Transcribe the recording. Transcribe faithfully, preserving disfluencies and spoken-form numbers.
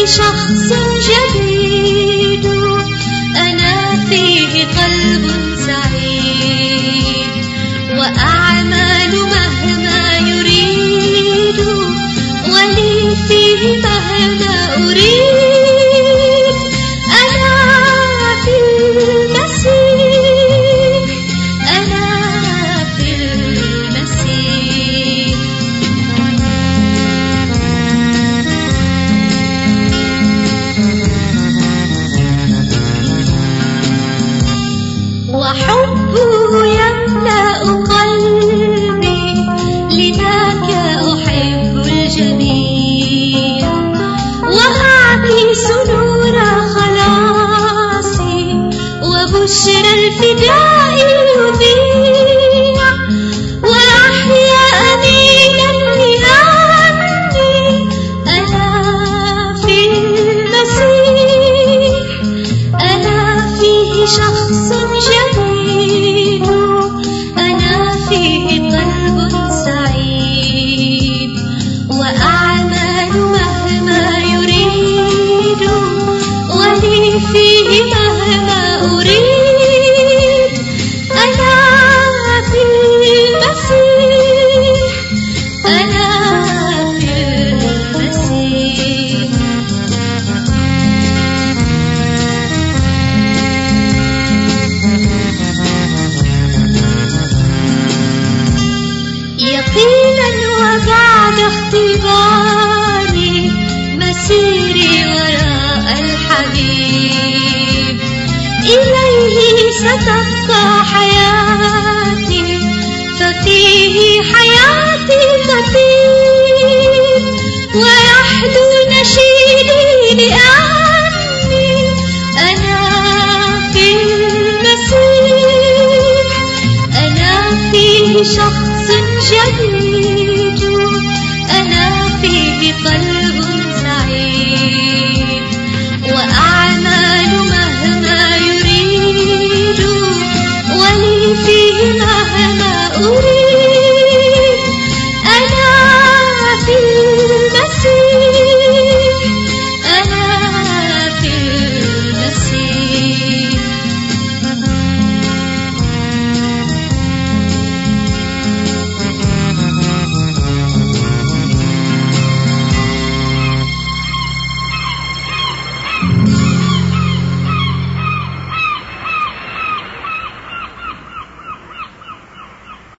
شخص جديد، أنا فيه قلب سعيد، وأعمل مهما يريد، ولي فيه مهما أريد. أنا في المسيح، أنا في المسيح. وحبه يملأ قلبي، لذاك أحب الجميع، وأعكس نور خلاصي، وبشر الفداء يذيع، وأحيا أمينا لأني أنا في المسيح. أنا فيه شخص جديد، أنا فيه قلب سعيد، وأعمل مهما يريد، ولي فيه مهما أريد. أنا في المسيح، أنا في المسيح. يقينا وبعد اختباري، مسيري وراء الحبيب، إليه ستبقى حياتي.